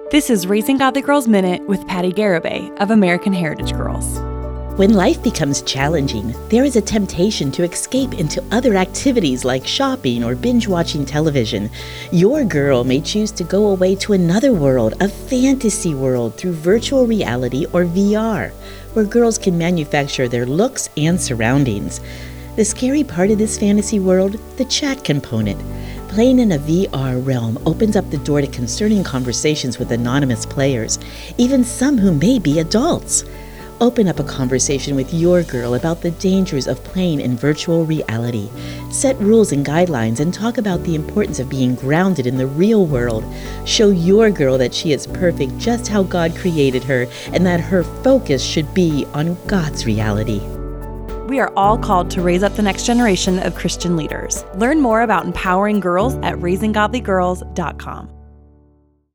This is Raising Godly Girls Minute with Patty Garibay of American Heritage Girls. When life becomes challenging, there is a temptation to escape into other activities like shopping or binge-watching television. Your girl may choose to go away to another world, a fantasy world, through virtual reality or VR, where girls can manufacture their looks and surroundings. The scary part of this fantasy world, the chat component. Playing in a VR realm opens up the door to concerning conversations with anonymous players, even some who may be adults. Open up a conversation with your girl about the dangers of playing in virtual reality. Set rules and guidelines and talk about the importance of being grounded in the real world. Show your girl that she is perfect just how God created her and that her focus should be on God's reality. We are all called to raise up the next generation of Christian leaders. Learn more about empowering girls at raisinggodlygirls.com.